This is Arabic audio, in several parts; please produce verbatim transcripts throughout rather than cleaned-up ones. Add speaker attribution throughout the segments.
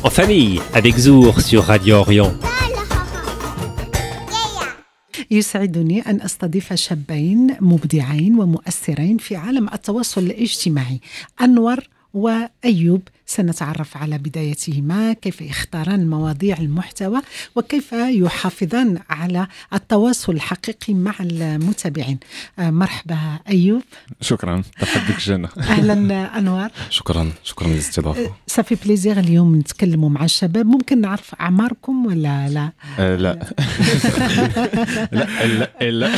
Speaker 1: En famille, avec Zour sur Radio Orient.
Speaker 2: يسعدني أن أستضيف شابين مبدعين ومؤثرين في عالم التواصل الاجتماعي، أنور وأيوب. سنتعرف على بدايتهما، كيف يختاران مواضيع المحتوى وكيف يحافظان على التواصل الحقيقي مع المتابعين. مرحبا أيوب.
Speaker 3: شكرا، ترحب بك جنة.
Speaker 2: أهلا أنور.
Speaker 3: شكرا شكرا للاستضافة.
Speaker 2: صافي بليزير اليوم نتكلموا مع الشباب. ممكن نعرف أعماركم ولا لا؟
Speaker 3: أه لا لا لا لا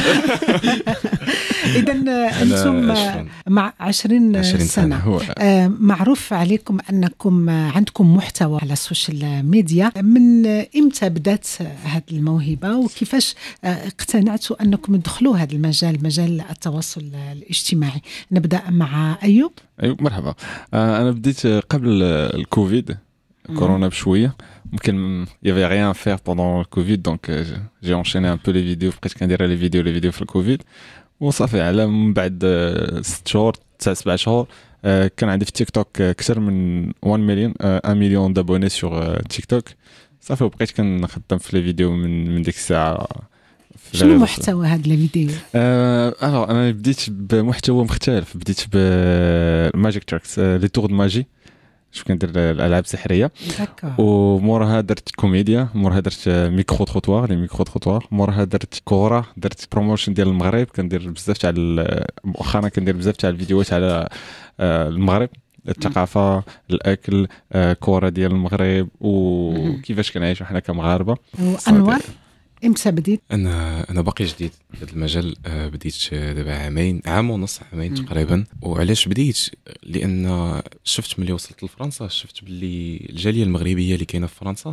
Speaker 2: إذن أنتم مع عشرين سنة. آه معروف عليكم أنكم عندكم محتوى على السوشيال ميديا. من إمتى بدأت هذه الموهبة وكيفاش اقتنعتوا أنكم تدخلوا هذا المجال، مجال التواصل الاجتماعي؟ نبدأ مع أيوب.
Speaker 3: أيوب مرحبا. آه أنا بديت قبل الكوفيد كورونا بشوية. ممكن il y avait rien à faire pendant le Covid, donc j'ai enchaîné un peu les vidéos. بقيت كندير لي فيديو لي فيديو في الكوفيد وصافي. على من بعد ست شهور تسع سبع شهور كان عندي في تيك توك أكثر من واحد مليون واحد مليون دابوني سور تيك توك. صافي وبقيت كنخدم في لي فيديو من من ديك الساعة.
Speaker 2: شنو محتوى هاد الفيديو؟
Speaker 3: آه انا بديت بمحتوى مختلف. بديت بالماجيك تراكس، لي تور دو ماجي، شو كندير الالعاب السحريه. ومورها درت كوميديا، مورها درت ميكرو تروطوار، لي ميكرو تروطوار. مورها درت كوره، درت بروموشن ديال المغرب. كندير بزاف تاع مؤخرا كندير بزاف تاع الفيديوهات على المغرب، الثقافه، الاكل، كوره ديال المغرب وكيفاش كنعيشوا حنا كمغاربه.
Speaker 2: وانور امتى بديت؟
Speaker 4: انا انا باقي جديد في هذا المجال. بديت دابا عامين، عام ونص، عامين تقريبا. وعلاش بديت؟ لان شفت ملي وصلت لفرنسا، شفت باللي الجاليه المغربيه اللي كاينه في فرنسا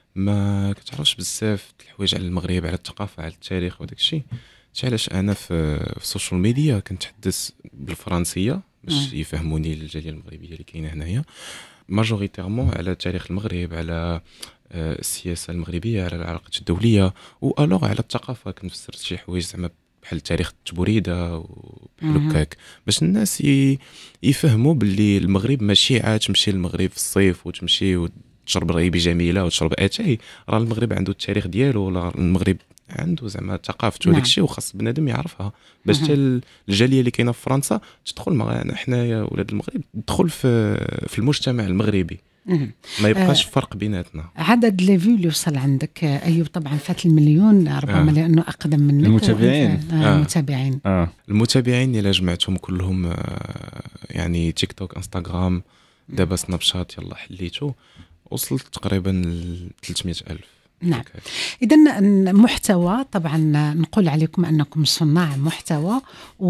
Speaker 4: ما كتعرفش بزاف الحوايج على المغرب، على الثقافه، على التاريخ وداك الشيء. علاش انا في في السوشيال ميديا كنتحدث بالفرنسيه باش يفهموني الجاليه المغربيه اللي كاينه هنايا، ماجوريتيرمون على تاريخ المغرب، على السياسه المغربيه، على العلاقات الدوليه، والوغ على الثقافه. كنفسر شي حوايج زعما بحال تاريخ التبوريده وبحال هكاك، باش الناس يفهموا باللي المغرب ماشي عاد تمشي للمغرب في الصيف وتمشي وتشرب رغيبه جميله وتشرب اتاي. راه المغرب عنده التاريخ ديالو، ولا المغرب عنده زعما ثقافته وداك الشيء، وخاص بنادم يعرفها باش حتى الجاليه اللي كاينه في فرنسا تدخل معنا حنايا ولاد المغرب، تدخل في في المجتمع المغربي، ما يبقاش آه فرق بيناتنا.
Speaker 2: عدد لي فيو اللي وصل عندك أيوب طبعا فات المليون ربما، آه. لأنه أقدم منك.
Speaker 3: المتابعين
Speaker 2: آه. المتابعين
Speaker 3: آه.
Speaker 4: المتابعين إلا جمعتهم كلهم، آه يعني تيك توك، انستغرام، دابا سناب شات يلا حليتو، وصلت تقريبا ل ثلاثمية ألف.
Speaker 2: نعم. إذن المحتوى طبعا نقول عليكم أنكم صناع محتوى،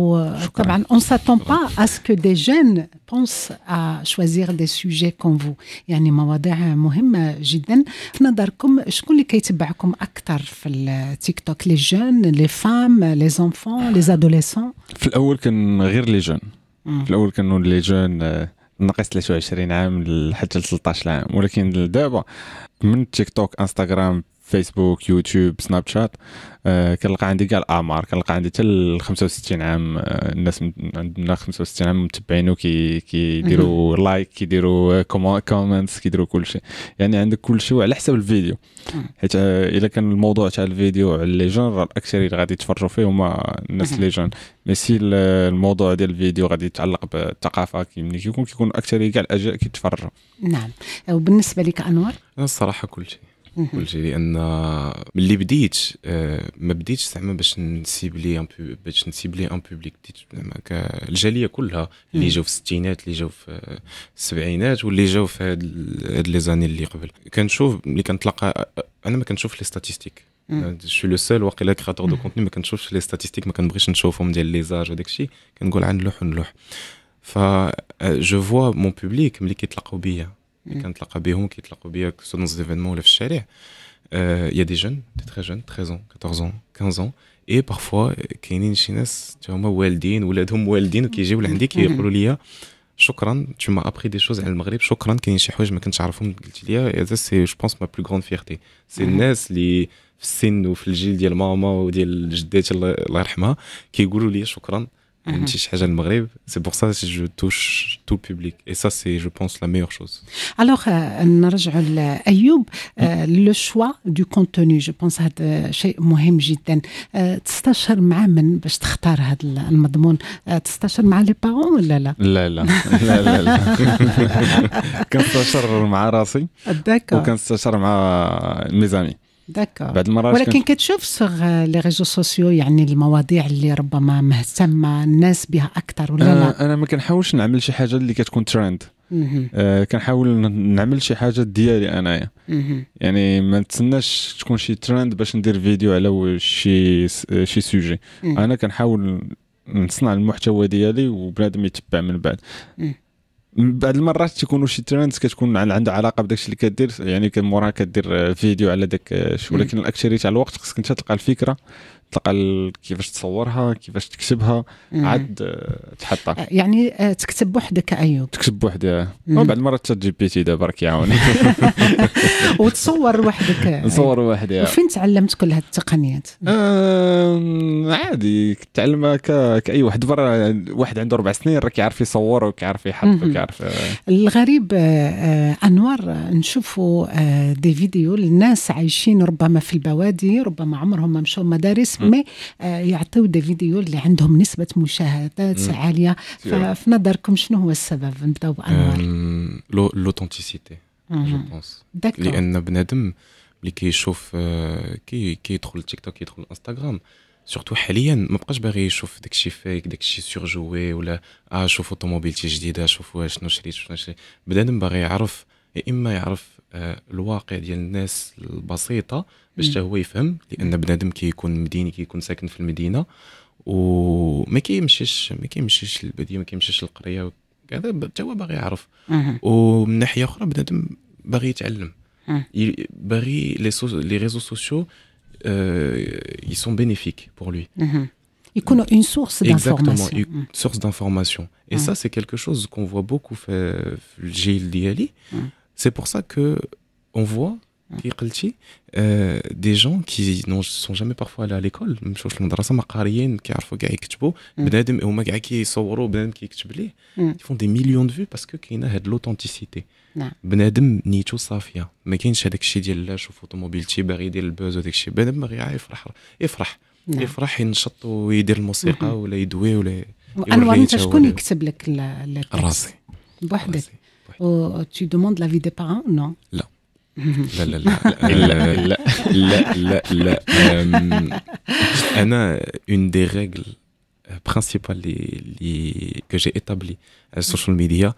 Speaker 2: وطبعا on s'attend pas à ce que des jeunes pensent à choisir des sujets comme vous، يعني مواضيع مهمة جدا. في نظركم شكون اللي كيتبعكم أكثر في التيك توك؟ لي جون، لي فام، لي زونفون، لي ادوليسون؟
Speaker 3: في الأول كان غير لي جون. في الأول كانوا لي جون ناقص ثلاثة وعشرين عام حتى ل ثلاثة عشر عام، ولكن دابا من تيك توك، انستغرام، فيسبوك، يوتيوب، سناب شات، آه كنلقى عندي كاع الاعمار. كنلقى عندي حتى ل خمسة وستين عام. آه الناس عندنا خمسة وستين عام متبعين وكي كيديروا لايك، كيديروا كومنتس، كيديروا كل شيء. يعني عندك كل شيء على حسب الفيديو، حيت آه الا كان الموضوع تاع الفيديو على لي جون، راه الاكثر اللي غادي يتفرجوا فيه هما الناس لي جون. ماشي الموضوع ديال الفيديو غادي يتعلق بالثقافه، ملي كيكون كيكون الاكثر كاع الاجيال كيتفرجوا.
Speaker 2: نعم. وبالنسبه لك انور؟
Speaker 4: انا الصراحه كل شيء كل شيء، لان ملي بديت ما بديتش زعما باش نسيبلي ان باش نسيبلي ان بوبليك. بديت زعما الجاليه كلها اللي جاوا في الستينات، اللي جاوا في السبعينات، واللي جاوا في هاد لي زاني اللي قبل. كنشوف ملي كنتلاقى، انا ما كنشوف لي ستاتستيك. جو لو سول واقيلا كرياتور دو كونتوني ما كنشوفش لي ستاتستيك، ما كنبغيش نشوفهم ديال لي زاج وداك الشيء. كنقول عن نلوح ونلوح. ف جو فوا مون بوبليك ملي كيتلاقاو بيا، كنتلاقى بهم كيتلاقوا بيا سو دون زيفينمون ولا في الشارع. يا دي جون دي تري جون ثلاثة عشر أربعطاش خمسطاش، اي بارفوا كاينين شي ناس هما والدين ولادهم والدين وكيجيو لعندي كيقولوا لي شكرا tu m'as appris des choses على المغرب، شكرا كاين شي حوايج ما كنتش عارفهم قلت لي. هذا سي جو بونس ما بلو غراند فيرتي. سي الناس اللي في السن وفي الجيل ديال ماما وديال جداتي الله يرحمها كيقولوا لي شكرا نمشي شي حاجه المغرب سي بور سا جو توش تو البوبليك اي سا سي جو بونس لا ميور شوز.
Speaker 2: الوغ نرجعوا لايوب لو شوا دو كونتوني جو بونس هذا شيء مهم جدا. تستشر مع من باش تختار هذا المضمون؟ تستشر مع لي بارون ولا لا؟
Speaker 3: لا لا لا لا, لا. كنستشر مع راسي وكنستشر مع ميزامي.
Speaker 2: داكور. بعد المرات ولكن كتشوف سوغ لي ريزو سوسيو يعني المواضيع اللي ربما مهتمه الناس بها اكثر ولا لا؟
Speaker 3: انا ما كنحاولش نعمل شي حاجه اللي كتكون ترند. آه كنحاول نعمل شي حاجه ديالي انايا. يعني ما نتسناش تكون شي ترند باش ندير فيديو على شي شي سوجي. انا كنحاول نصنع المحتوى ديالي وبنادم يتبع من بعد. بعض المرات تيكونوا شي ترندز كتكون عندها علاقه بداكشي اللي كدير، يعني كمورا كدير فيديو على داك، ولكن الاكثريه تاع الوقت خصك انت تلقى الفكره، تلقى كيفاش تصورها، كيفاش تكتبها، عاد تحطها.
Speaker 2: يعني تكتب بوحدك ايوب؟
Speaker 3: تكتب بوحدي، وبعد المرات تشات جي بي تي دابا راك يعاوني
Speaker 2: وتصور وحدك.
Speaker 3: نصور وحدي.
Speaker 2: وفين تعلمت كل هذه التقنيات؟
Speaker 3: آه عادي تعلمها كاي واحد. برا واحد عنده اربع سنين راه كيعرف يصور وكيعرف يحط وكيعرف.
Speaker 2: الغريب آه انوار نشوفوا آه دي فيديو الناس عايشين ربما في البوادي، ربما عمرهم ما مشوا مدارس، مي آه يعطيو دي فيديو اللي عندهم نسبة مشاهدات م. عالية. ففي نظركم شنو هو السبب؟ نبداو بأنوار.
Speaker 4: لوثنتيسيتي جو بونس، لأن بنادم اللي كيشوف كي كيدخل التيك توك، كيدخل الانستغرام سورتو حاليا، ما بقاش باغي يشوف داكشي فيك، داكشي سورجوي، ولا اه شوف اوتوموبيلتي جديده، شوفوا شنو شريت شنو شريت. بنادم باغي يعرف، يا اما يعرف آه الواقع ديال الناس البسيطه باش حتى هو يفهم، لان بنادم كيكون مديني، كيكون ساكن في المدينه وما كيمشيش ما كيمشيش للباديه، ما كيمشيش للقريه، هذا حتى هو باغي يعرف. ومن ناحيه اخرى بنادم باغي يتعلم، باغي لي لي ريزو سوسيو ils sont bénéfiques pour lui.
Speaker 2: يكونوا une source d'information.
Speaker 4: Exactement, une source d'information. Et ça, c'est quelque chose qu'on voit beaucoup في الجيل ديالي. C'est pour ça que on voit كي قلتي des gens qui ne sont jamais parfois allés à l'école، مشاوش للمدرسه، ما قاريين، كيعرفوا كاع يكتبوا، بنادم هما كاع كيصوروا، بنادم كيكتب ليه، ils font des millions de vues parce que كاينه هاد l'authenticité. بنادم نيتو صافيه، ما كاينش هذاك الشيء ديال لا شوف اوتوموبيلتي باغي يدير البوز وداك الشيء. بنادم باغي يفرح يفرح نعم. يفرح ينشط ويدير الموسيقى ولا يدوي ولا.
Speaker 2: انوار انت شكون يكتب لك
Speaker 4: راسي
Speaker 2: بوحدك؟ و tu demandes l'avis des parents ou non؟
Speaker 4: لا لا لا لا لا لا لا لا انا une des règles principales اللي que j'ai établi على السوشيال ميديا،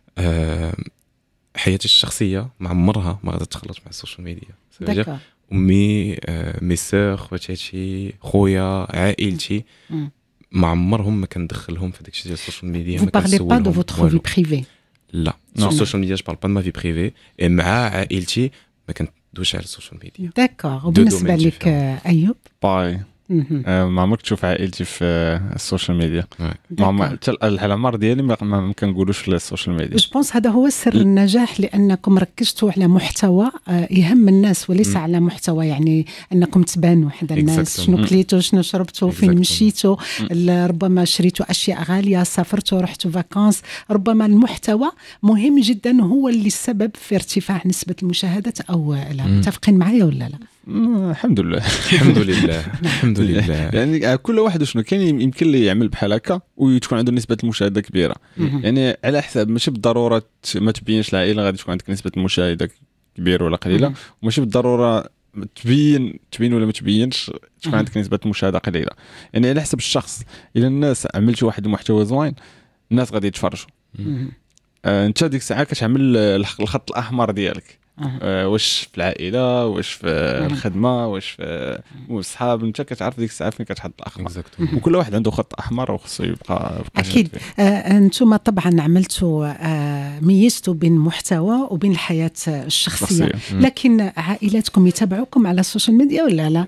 Speaker 4: حياتي الشخصيه ما عمرها ما غادي تخلط مع السوشيال ميديا. امي، مي سور، خواتاتي، خويا، عائلتي، ما عمرهم ما كندخلهم في داكشي ديال السوشيال ميديا.
Speaker 2: ما كنسولهم. Vous parlez pas de votre vie privée؟
Speaker 4: لا، sur السوشيال ميديا جو بارل با دو ما في بريفي، مع عائلتي ما كندويش على السوشيال ميديا.
Speaker 2: داكور. وبالنسبه لك ايوب؟
Speaker 3: باي ما عمرك تشوف عائلتي في السوشيال ميديا، ما حتى العمر ديالي ما كنقولوش في السوشيال ميديا.
Speaker 2: جو بونس هذا هو سر النجاح، لانكم ركزتوا على محتوى يهم الناس وليس على محتوى يعني انكم تبانوا حدا الناس، شنو كليتوا، شنو شربتوا، فين مشيتوا، ربما شريتوا اشياء غاليه، سافرتوا، رحتوا فاكانس. ربما المحتوى مهم جدا، هو اللي السبب في ارتفاع نسبه المشاهدات. او لا، متفقين معايا ولا لا؟
Speaker 3: الحمد لله
Speaker 4: الحمد لله الحمد لله.
Speaker 3: يعني كل واحد شنو كاين يمكن ليه يعمل بحال هكا وتكون عنده نسبه المشاهده كبيره. يعني على حساب ماشي بالضروره ما تبينش العائله غادي تكون عندك نسبه المشاهده كبيره ولا قليله، وماشي بالضروره تبين تبين ولا ما تبينش تكون عندك نسبه المشاهده قليله. يعني على حسب الشخص. اذا الناس عملت واحد المحتوى زوين الناس غادي يتفرجوا. آه انت ديك الساعه كتعمل الخط الاحمر ديالك. أه. واش في العائله، واش في أه. الخدمه، واش في الصحاب، انت كتعرف ديك الساعه فين كتحط الاحمر. وكل واحد عنده خط احمر وخصو يبقى
Speaker 2: اكيد. آه انتم طبعا عملتوا آه ميزتوا بين المحتوى وبين الحياه الشخصيه، لكن عائلاتكم يتابعوكم على السوشيال ميديا ولا لا؟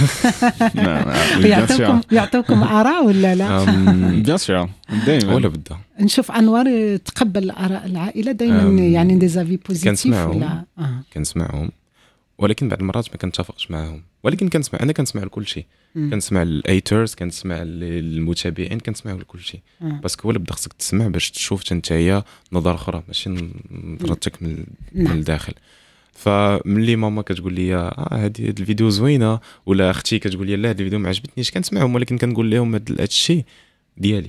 Speaker 2: يعطوكم يعطوكم اراء ولا لا؟
Speaker 3: بيان سور دائما
Speaker 4: ولا بدا
Speaker 2: نشوف انوار تقبل اراء العائله دائما، يعني دي زافي بوزيتيف ولا؟
Speaker 4: كنسمعهم ولكن بعض المرات ما كنتفقش معاهم، ولكن كنسمع انا كنسمع لكل شيء، كنسمع الايترز، كنسمع المتابعين، كنسمع لكل شيء، باسكو هو اللي بدا خصك تسمع باش تشوف نتايا نظره اخرى ماشي نظرتك من, من الداخل. فملي ماما كتقول لي اه هذه الفيديو زوينه، ولا اختي كتقول لي لا هذا الفيديو ما عجبتنيش، كنسمعهم ولكن كنقول لهم هذا الشيء ديالي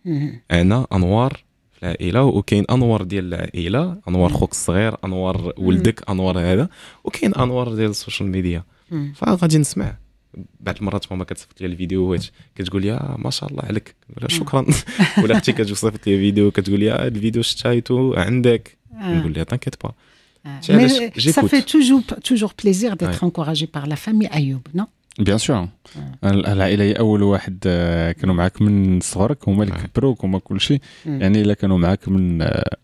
Speaker 4: انا انوار في العائله، وكاين انوار ديال العائله، انوار خوك الصغير، انوار ولدك، انوار هذا، وكاين انوار ديال السوشيال ميديا. فغادي نسمع. بعض المرات ماما كتصيفط لي الفيديوهات كتقول لي آه ما شاء الله عليك، ولا شكرا، ولا اختي كتصيفط لي فيديو كتقول لي هذا الفيديو شتايتو عندك، نقول لها t'inquiète pas.
Speaker 2: Mais ça fait toujours, toujours plaisir d'être ouais. encouragé par la famille Ayoub, non?
Speaker 3: Bien sûr. العائلة هي أول واحد كانوا معك من صغرك، هما اللي كبروك، هما كل شيء. يعني إلا كانوا معك من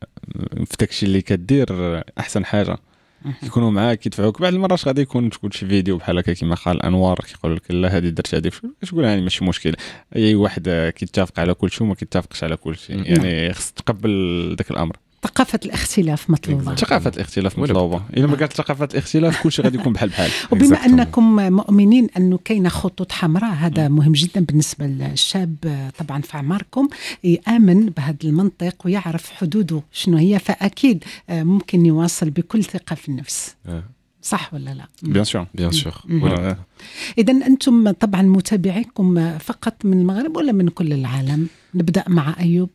Speaker 3: في داكشي اللي كدير أحسن حاجة يكونوا معاك يدفعوك. بعد المرات غادي يكون تقول شي فيديو بحال هكا كيما قال انوار كيقول لك لا هذه درت هذه، كتقول يعني ماشي مشكل، اي واحد كيتفق على كل شيء وما كيتفقش على كل شيء، يعني خص تقبل ذاك الامر.
Speaker 2: ثقافة الاختلاف مطلوبة.
Speaker 3: ثقافة الاختلاف مطلوبة. إذا ما قالت ثقافة الاختلاف كل شيء غادي يكون بحال بحال.
Speaker 2: وبما أنكم مؤمنين أنه كاينة خطوط حمراء، هذا مهم جدا بالنسبة للشاب طبعا في أعماركم، يآمن بهذا المنطق ويعرف حدوده شنو هي، فأكيد ممكن يواصل بكل ثقة في النفس. صح ولا لا؟
Speaker 3: بيان سور
Speaker 4: بيان سور.
Speaker 2: إذا أنتم طبعا متابعيكم فقط من المغرب ولا من كل العالم؟ نبدأ مع أيوب.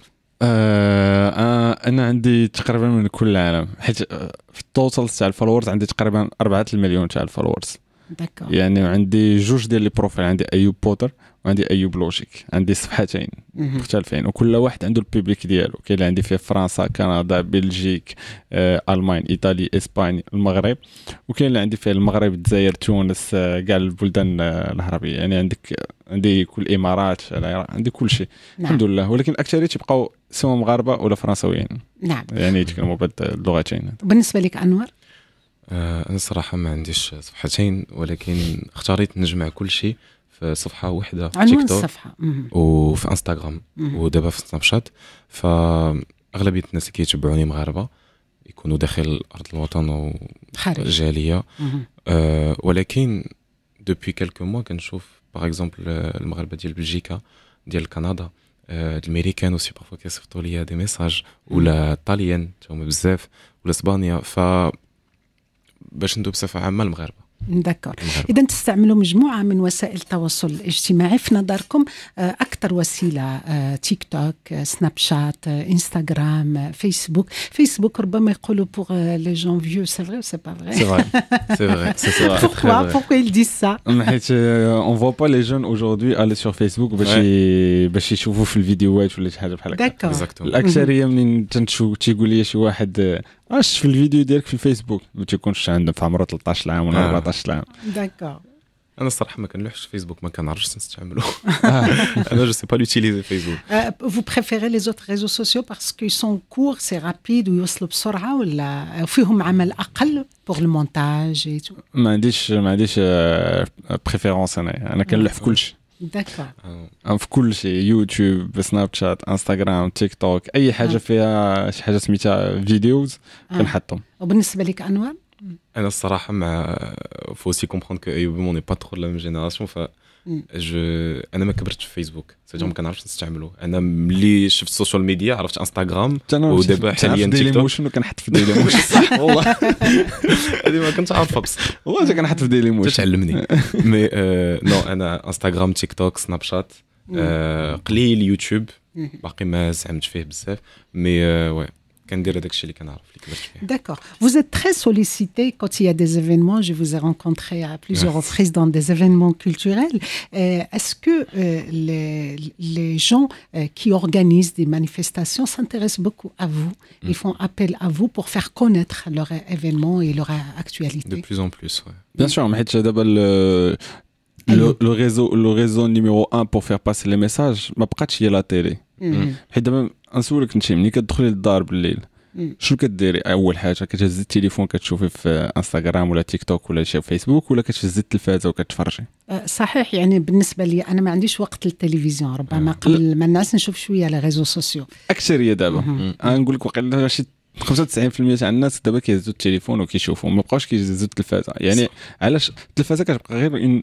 Speaker 3: آه آه انا عندي تقريبا من كل العالم، حيت في التوتال تاع الفولورز عندي تقريبا أربعة المليون تاع الفولورز.
Speaker 2: داكور.
Speaker 3: يعني عندي جوج ديال لي بروفيل، عندي ايوب بوتر وعندي ايوب لوجيك، عندي صفحتين مختلفين وكل واحد عنده البيبليك ديالو. كاين اللي عندي فيه فرنسا، كندا، بلجيك، آه، المانيا، ايطاليا، اسبانيا، المغرب، وكاين اللي عندي فيه المغرب، الجزائر، تونس، آه، كاع البلدان آه، العربيه. يعني عندك عندي كل الامارات، عندي كل شيء. نعم. الحمد لله. ولكن اكثريه تبقاو سواء مغاربه ولا فرنساويين.
Speaker 2: نعم.
Speaker 3: يعني يتكلموا بهاد اللغتين.
Speaker 2: بالنسبه لك انور؟
Speaker 4: آه، انا صراحه ما عنديش صفحتين، ولكن اختاريت نجمع كل شيء في صفحه واحده في تيك توك وفي انستغرام ودابا في سناب شات. فاغلبيه الناس اللي كيتبعوني مغاربه يكونوا داخل ارض الوطن وجاليه. أه ولكن دوبي كالكو موا كنشوف باغ اكزومبل المغاربه ديال بلجيكا، ديال كندا، أه الامريكان اوسي بارفو كيصيفطوا لي دي ميساج، ولا الطاليان هما بزاف، ولا اسبانيا. ف باش ندوب بصفه عامه المغاربه.
Speaker 2: داكور. إذا تستعملوا مجموعة من وسائل التواصل الاجتماعي، في نظركم أكثر وسيلة تيك توك، سناب شات، انستغرام، فيسبوك. فيسبوك ربما يقولوا pour les gens vieux, c'est vrai ou c'est pas vrai?
Speaker 3: C'est vrai, c'est vrai, c'est vrai.
Speaker 2: Pourquoi? Pourquoi ils disent ça?
Speaker 3: حيت on voit pas les jeunes aujourd'hui aller sur Facebook باش باش يشوفوا في الفيديوهات ولا شي حاجة بحال هكا.
Speaker 2: داكور.
Speaker 3: الأكثرية منين تنشوف تيقول لي شي واحد اش في الفيديو ديالك في الفيسبوك، ما تيكونش عنده في عمره ثلاثة عشر عام ولا أربعطاش عام.
Speaker 2: داكور.
Speaker 4: انا الصراحه ما كنلوحش فيسبوك، ما كنعرفش نستعملو. انا جو سي با لوتيليزي فيسبوك.
Speaker 2: Vous préférez les autres réseaux sociaux parce qu'ils sont courts, c'est rapide ويوصلوا بسرعه، ولا فيهم عمل اقل pour le montage et tout؟
Speaker 3: ما عنديش ما عنديش بريفيرونس. انا انا كنلوح في كل شيء.
Speaker 2: داكور.
Speaker 3: في كل شيء، يوتيوب، سناب شات، انستغرام، تيك توك، اي حاجه فيها شي حاجه سميتها فيديوز كنحطهم.
Speaker 2: وبالنسبه لك انور؟
Speaker 4: انا الصراحه مع فوسي كومبروند كو ايوب مون ني با ترو لا ميم جينيراسيون. ف جو انا ما كبرتش في فيسبوك، سيجي ما كنعرفش نستعملو. انا ملي شفت السوشيال ميديا عرفت انستغرام، ودابا حاليا تيك توك.
Speaker 3: شنو كنحط في ديلي موشن؟ صح والله
Speaker 4: هذه ما كنتش عارفها بصح
Speaker 3: والله كنحط في ديلي موشن.
Speaker 4: تعلمني. مي نو انا انستغرام، تيك توك، سناب شات، قليل يوتيوب باقي ما زعمت فيه بزاف. مي وي كندير هذاك الشيء اللي كنعرف اللي كبرت فيه.
Speaker 2: D'accord. Vous êtes très sollicité quand il y a des événements. Je vous ai rencontré à plusieurs reprises dans des événements culturels. Euh, est-ce que euh, les, les gens euh, qui organisent des manifestations s'intéressent beaucoup à vous? Ils font appel à vous pour faire connaître leur événement et leur actualité?
Speaker 4: De plus en plus, ouais.
Speaker 3: Bien sûr, mais d'abord le le, le réseau le réseau numéro un pour faire passer les messages ما بقاتش هي لا تيلي. حيت دابا نسولك انت ملي كتدخلي للدار بالليل شنو كديري؟ اول حاجه كتهزي التليفون كتشوفي في انستغرام ولا تيك توك ولا شي فيسبوك، ولا كتهزي التلفازه وكتفرجي؟
Speaker 2: صحيح. يعني بالنسبه لي انا ما عنديش وقت للتلفزيون، ربما قبل ما الناس نشوف شويه على ريزو سوسيو.
Speaker 3: اكثريه دابا نقول لك واقيلا شي خمسة وتسعين بالمئة تاع الناس دابا كيهزوا التليفون وكيشوفوا ما بقاوش كيهزوا التلفازه يعني صح. علاش التلفازه كتبقى غير ان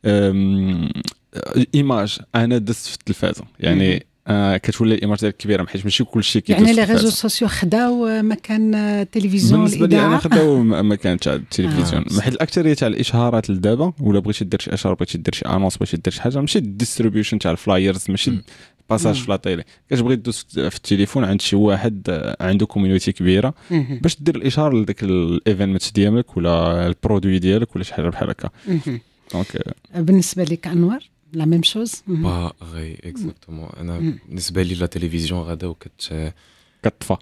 Speaker 3: ايماج انا دزت في التلفازه يعني آه كتولي الايماج ديالك كبيره حيت ماشي كلشي كيدوز
Speaker 2: يعني لي ريزو سوسيو خداو مكان التلفزيون
Speaker 3: بالنسبه لي انا خداو مكان تاع التلفزيون آه. حيت الاكثريه تاع الاشهارات لدابا ولا بغيتي دير شي اشاره بغيتي دير شي انونس بغيتي دير شي حاجه ماشي الديستريبيوشن تاع الفلايرز ماشي باساج في لا تيلي كتبغي دوز في التليفون عند شي واحد عنده كوميونيتي كبيره باش دير الاشاره لذاك الايفينمنت ديالك ولا البرودوي ديالك ولا شي حاجه بحال هكا دونك
Speaker 2: بالنسبه لك انور لا ميم شوز
Speaker 4: با غي اكزاكتومون انا بالنسبه لي لا تيليفزيون غدا وكت
Speaker 3: كتطفى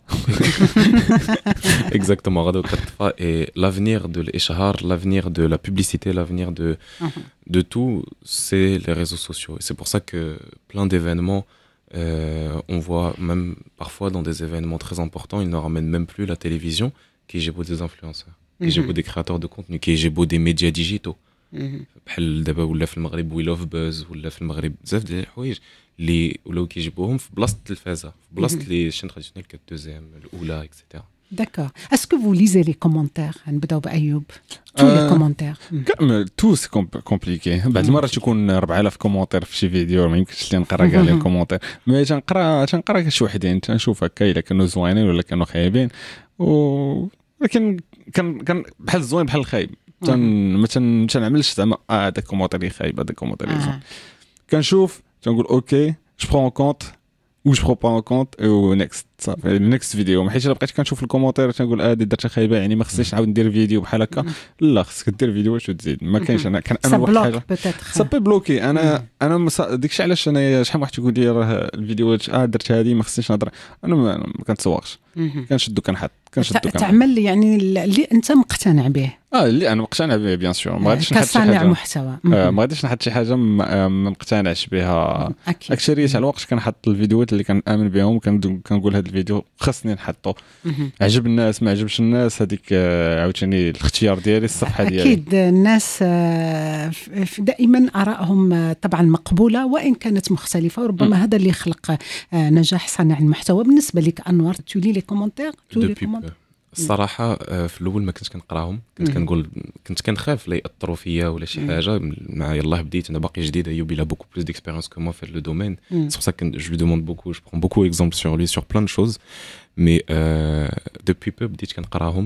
Speaker 4: exactement غدا وكتطفى et l'avenir de l'ishar l'avenir de la publicité l'avenir de de tout c'est les réseaux sociaux et c'est pour ça que plein d'événements euh, on voit même parfois dans des événements très importants ils ne ramènent même plus la télévision qui gèrent des influenceurs qui gèrent des créateurs de contenu qui gèrent des médias digitaux بحال دابا ولا في المغرب وي لوف باز ولا في المغرب بزاف ديال الحوايج اللي ولاو كيجيبوهم في بلاصه التلفازه في بلاصه لي شين تراديسيونيل كالدوزيام الاولى اكسيتيرا.
Speaker 2: D'accord. Est-ce que vous lisez les commentaires نبداو بأيوب tous les commentaires
Speaker 3: كامل تو سي كومبليكي بعض المرات يكون أربعة آلاف كومونتير في شي فيديو ما يمكنش لي نقرا كاع لي كومونتير مي تنقرا تنقرا شي وحدين تنشوف هكا الا كانوا زوينين ولا كانوا خايبين و لكن كان كان بحال الزوين بحال الخايب تن ما تنعملش زعما اه هذاك كومونتير خايب هذاك كومونتير زوين كنشوف تنقول اوكي جو برون كونت ou je prends pas en compte ou next صافي next فيديو حيت الا بقيت كنشوف الكومونتير تنقول اه دي درتها خايبه يعني ما خصنيش نعاود ندير فيديو بحال هكا لا خصك دير فيديو واش تزيد ما كاينش انا كان انا واحد حاجه صافي بلوكي انا انا مص... داكشي علاش انا شحال واحد تيقول لي راه الفيديوهات اه درت هذه ما خصنيش نهضر انا ما, ما كنتسوقش كنشدو كنحط كنشدو كنحط
Speaker 2: تعمل يعني اللي انت مقتنع به
Speaker 3: اه اللي انا مقتنع به بيان سور ما غاديش
Speaker 2: نحط شي حاجه محتوى
Speaker 3: آه ما غاديش نحط شي حاجه ما مقتنعش بها اكثريه تاع الوقت كنحط الفيديوهات اللي كنامن بهم كنقول هذا الفيديو خصني نحطه عجب الناس ما عجبش الناس هذيك عاوتاني الاختيار ديالي الصفحه ديالي
Speaker 2: اكيد الناس دائما ارائهم طبعا مقبوله وان كانت مختلفه وربما هذا اللي يخلق نجاح صانع المحتوى. بالنسبه لك انور تولي لي كومونتير تولي كومونتير
Speaker 4: الصراحه في الاول ما كنتش كنقراهم كنت كنقول كنت كنخاف لا ياثروا فيا ولا شي حاجه مع يلاه بديت انا باقي جديد ايوب الى بوكو بلوس ديكسبيريونس كو موا في لو دومين سي pour ça que je lui demande beaucoup je prends beaucoup exemple sur lui sur plein de choses mais euh, depuis peu بديت كنقراهم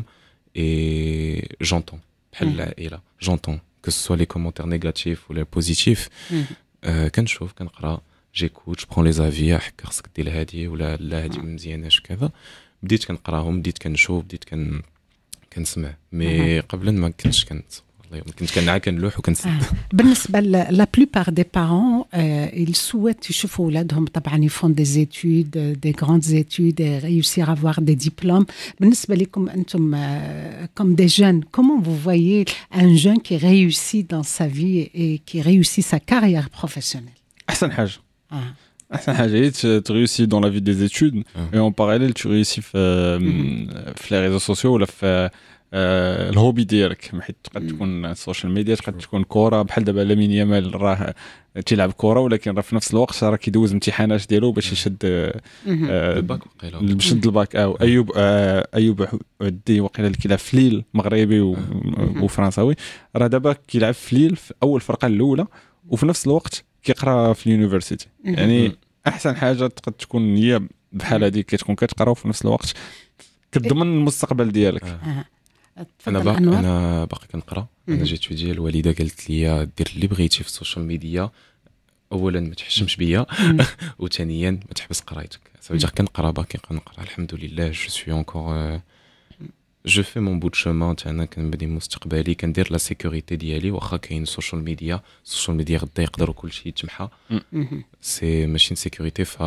Speaker 4: et j'entends بحال العائله j'entends que ce soit les commentaires négatifs ou les positifs كنشوف كنقرا j'écoute je prends les avis حك خصك دير هذه ولا لا هذه مزياناش كذا بديت كنقراهم بديت كنشوف بديت كن كنسمع مي قبلا ما كنتش كنت والله ما كنت كنعا كنلوح وكنسد.
Speaker 2: بالنسبه لا بلوبار دي بارون ils souhaitent يشوفوا اولادهم طبعا يفون دي زيتود دي غراندز زيتود réussir à avoir des diplômes. بالنسبه لكم انتم comme des jeunes comment vous voyez un jeune qui réussit dans sa vie et qui réussit sa carrière professionnelle?
Speaker 3: احسن حاجه احسن حاجه هي تريوسي دون لا في دي زيتود اي اون باراليل تريوسي في في لي ريزو سوسيو ولا في الهوبي ديالك حيت تقدر تكون السوشيال ميديا تقدر تكون كره بحال دابا لامين يامال راه تيلعب كره ولكن راه في نفس الوقت راه كيدوز امتحانات ديالو باش يشد
Speaker 4: الباك
Speaker 3: باش يشد الباك او ايوب ايوب عدي وقيله اللي كيلعب في ليل مغربي وفرنساوي راه دابا كيلعب في ليل في اول فرقه الاولى وفي نفس الوقت كيقرا في اليونيفرسيتي يعني احسن حاجه تقدر تكون هي بحال هذيك كتكون كتقرا وفي نفس الوقت كتضمن المستقبل ديالك.
Speaker 4: آه. انا باقي انا باقي كنقرا انا جيت ديال الوالده قالت لي دير اللي بغيتي في السوشيال ميديا اولا ما تحشمش بيا وثانيا ما تحبس قرايتك صافي كنقرا باقي كنقرا الحمد لله جو سوي انكور جو في مون بوت شومان تاعنا كنبدي مستقبلي كندير لا سيكوريتي ديالي واخا كاين السوشيال ميديا السوشيال ميديا غدا يقدروا كلشي يتمحى سي ماشي سيكوريتي ف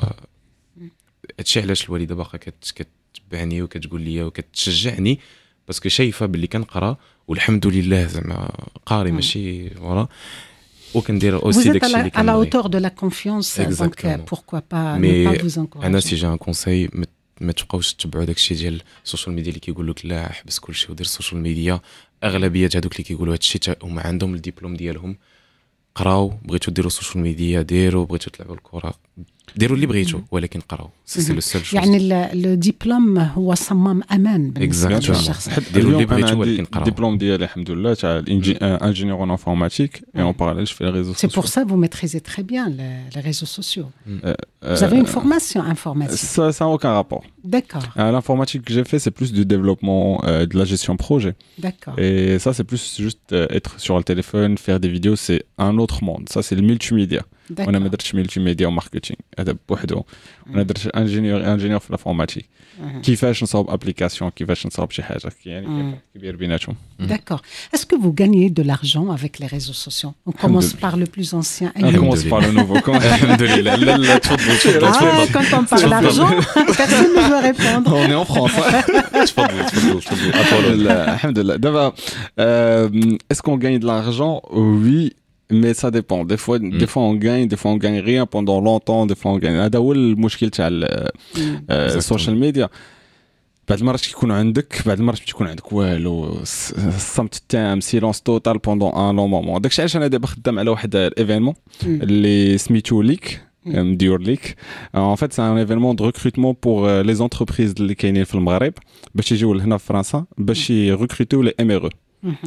Speaker 4: هادشي علاش الوالده باقا كتبعني وكتقول لي وكتشجعني باسكو شايفه باللي كنقرا والحمد لله زعما قاري ماشي ورا وكندير اوسي داكشي اللي
Speaker 2: كنبغي على اوتور دو لا كونفيونس دونك بوركوا با ني با فوز انكوراجي.
Speaker 4: انا سي جا ان كونساي ما تبقاوش تتبعوا داكشي ديال السوشيال ميديا اللي كيقول لك لا حبس كلشي ودير السوشيال ميديا. اغلبيه هذوك اللي كيقولوا هادشي هما عندهم الدبلوم ديالهم قراو بغيتو ديروا السوشيال ميديا ديروا بغيتو تلعبوا الكره ديروا اللي بغيتوا ولكن قراو سي لو سول شوز
Speaker 2: يعني الدبلوم هو صمام امان بالنسبه للشخص.
Speaker 4: ديروا اللي بغيتوا ولكن قراو.
Speaker 3: الدبلوم ديالي الحمد لله تاع انجينيور ان انفورماتيك et en parallèle je fais les réseaux sociaux.
Speaker 2: C'est pour ça que vous maîtrisez très bien les, les réseaux sociaux. Euh, vous avez une formation informatique.
Speaker 3: Ça ça n'a aucun rapport.
Speaker 2: D'accord.
Speaker 3: Euh, l'informatique que j'ai fait c'est plus du développement euh, de la gestion projet.
Speaker 2: D'accord.
Speaker 3: Et ça c'est plus juste euh, être sur le téléphone, faire des vidéos, c'est un autre monde. Ça c'est le multimédia. وانا ما درتش ملتي ميديا وماركتينغ هذا بوحدو. انا درت انجينيور انجينيور في الانفورماتيك. كيفاش نصاوب ابليكاسيون كيفاش نصاوب شي حاجه يعني كبير بيناتهم.
Speaker 2: D'accord. Est-ce que vous gagnez de l'argent avec les réseaux sociaux? On commence par le plus ancien.
Speaker 3: On commence par le nouveau.
Speaker 4: Alhamdulillah. لا لا تفضل تفضل.
Speaker 2: Ah, quand on parle d'argent, personne ne veut répondre.
Speaker 3: On est en France.
Speaker 4: تفضل تفضل تفضل.
Speaker 3: Alhamdulillah. D'abord, est-ce qu'on gagne de l'argent? Oui. Mais ça dépend. Des fois, mm. des fois on gagne, des fois on gagne rien pendant longtemps, des fois on gagne. هذا هو المشكل تاع السوشيال ميديا. بعض المرات كيكون عندك، بعض المرات تكون عندك والو، الصمت التام، سيلونس توتال بوندون ان لون مومون. داكشي علاش انا دابا خدام على واحد الايفينمون اللي سميتو ليك مديور ليك. ان فيت سي ان ايفينمون دو ريكروتمون بور لي زونتربريز اللي كاينين في المغرب باش يجيو لهنا في فرنسا باش يريكروتيو لي ام ار او.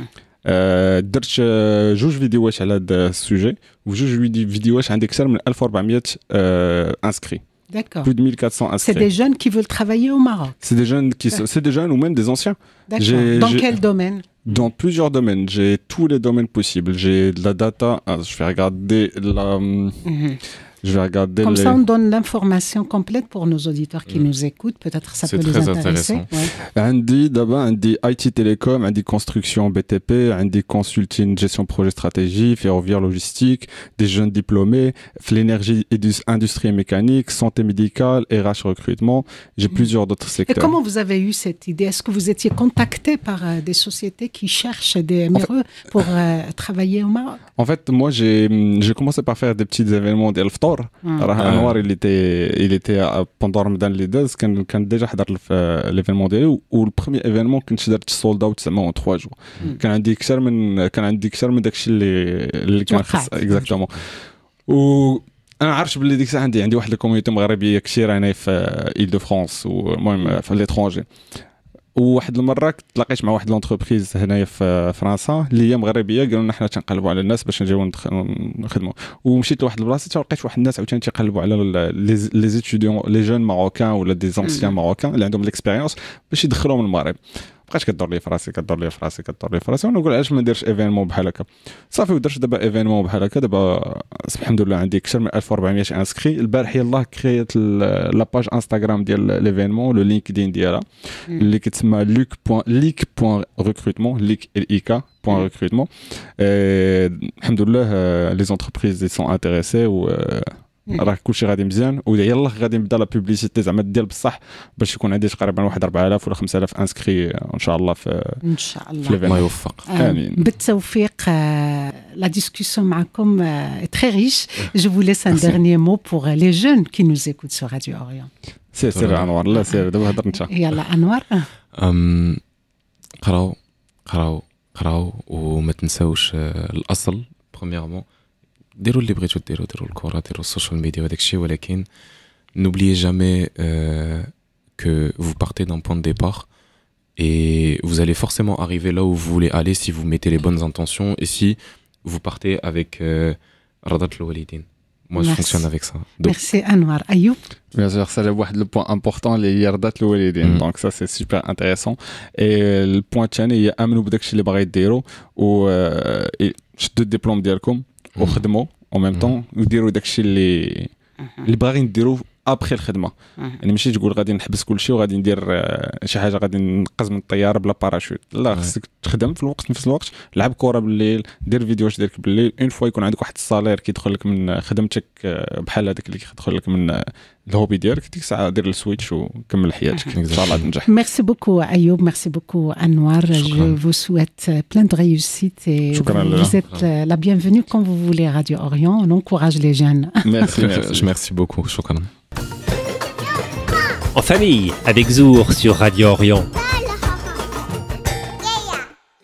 Speaker 3: درت جوج فيديوهات على هذا السوجي وجوج فيديوهات عندي اكثر من ألف وأربعمية انسكري.
Speaker 2: D'accord.
Speaker 3: Plus de mille quatre cents inscrits.
Speaker 2: C'est des jeunes qui veulent travailler au Maroc.
Speaker 3: C'est des jeunes qui sont, c'est des jeunes ou même des anciens.
Speaker 2: D'accord.
Speaker 3: J'ai,
Speaker 2: Dans
Speaker 3: j'ai,
Speaker 2: quel domaine?
Speaker 3: Dans plusieurs domaines. J'ai tous les domaines possibles. J'ai de la data. Je vais regarder la. Mm-hmm. Je vais regarder.
Speaker 2: Comme
Speaker 3: les...
Speaker 2: ça, on donne l'information complète pour nos auditeurs qui mmh. nous écoutent. Peut-être ça
Speaker 4: c'est
Speaker 2: peut les intéresser.
Speaker 3: عندي دابا عندي I T télécom, عندي construction B T P, عندي consulting gestion projet stratégie, ferroviaire logistique, des jeunes diplômés, l'énergie industrie et mécanique, santé médicale, R H recrutement. J'ai mmh. plusieurs d'autres secteurs.
Speaker 2: Et comment vous avez eu cette idée? Est-ce que vous étiez contacté par euh, des sociétés qui cherchent des M R E pour euh, travailler au Maroc?
Speaker 3: En fait, moi j'ai j'ai commencé par faire des petits événements ديال الفطور. راه انوار اللي تي اللي تي بوندون رمضان اللي داز كان كان ديجا حضر في ليفينمون ديالي والبروميير ايفينمون كنت درت سولد اوت زعما ثلاثة جو. كان عندي اكثر من كان عندي اكثر من داكشي اللي اللي كان خاص اكزاكتومون. و انا عارف باللي ديك الساعه عندي عندي واحد الكوميونيتي مغربيه كثيره هنا في ايل دو فرانس والمهم في ليترونجي. وواحد المره تلاقيت مع واحد لونتربريز هنايا في فرنسا اللي هي مغربيه قالوا لنا حنا تنقلبوا على الناس باش نجيو نخدموا. ومشيت لواحد البلاصه لقيت واحد الناس عاوتاني تيقلبوا على لي زيتيديون لي جون ماروكان ولا دي زونسيان ماروكان اللي عندهم ليكسبيريونس باش يدخلوهم المغرب. بقاش كدور لي فراسي كدور لي فراسي كدور لي فراسي ونقول علاش ما نديرش ايفينمون بحال هكا. صافي ودرت دابا ايفينمون بحال هكا. دابا الحمد لله عندي اكثر من ألف وأربعمية انسكري. البارح يلاه كرييت لا باج انستغرام ديال ليفينمون لو لينكدين ديالها اللي كتسمى ليك بوين ليك بوين ريكروتمون ليك ال اي كا بوين ريكروتمون. الحمد لله لي زونتربريز سون انتريسي و راه كلشي غادي مزيان. ويلا غادي نبدا لا بوبليسيتي زعما ديال بصح باش يكون عندي تقريبا واحد أربعة آلاف ولا خمسة آلاف انسكري ان شاء الله في
Speaker 2: ان شاء الله
Speaker 3: الله
Speaker 4: يوفق.
Speaker 2: امين بالتوفيق. لا ديسكوسيون معكم تري ريش. جو vous laisse un dernier mot pour les jeunes qui nous écoutent sur Radio Orient.
Speaker 3: سير سير انوار. لا سير دابا هضر انت.
Speaker 2: يلا انوار.
Speaker 4: ام قراو قراو قراو وما تنساوش الاصل. بريميرمون ديروا اللي بغيتو ديروا ديروا الكره ديروا السوشيال ميديا وداك الشيء ولكن n'oubliez jamais euh, que vous partez d'un point de départ et vous allez forcément arriver là où vous voulez aller si vous mettez les bonnes intentions et si vous partez avec radat الوالدين. Moi je fonctionne avec ça.
Speaker 2: Donc, merci Anwar. Ayoub.
Speaker 3: Bien sûr, c'est le point important les radat الوالدين. Donc ça c'est super intéressant. Et le point الثاني هي امنوا بداكشي اللي باغي ديروا و شدوا الدبلوم ديالكم وخدموا او ميم طون وديروا داكشي اللي اللي باغيين نديروا ابخي الخدمه. يعني ماشي تقول غادي نحبس كل شيء وغادي ندير شي حاجه غادي نقز من الطياره بلا باراشوت. لا خصك تخدم في الوقت نفس الوقت. لعب كره بالليل دير فيديوهات ديالك بالليل. اون فوا يكون عندك واحد الصالير كيدخل لك من خدمتك بحال هذاك اللي كيدخل لك من الهوبي ديالك ديك الساعه دير السويتش وكمل حياتك ان شاء الله تنجح.
Speaker 2: Merci beaucoup Ayoub, merci beaucoup Anwar. Je vous souhaite plein de réussite et vous, vous êtes la bienvenue quand vous voulez Radio Orient. On encourage les jeunes.
Speaker 3: Merci, merci.
Speaker 4: Merci beaucoup. Shukran.
Speaker 1: En famille avec Zour sur Radio Orient.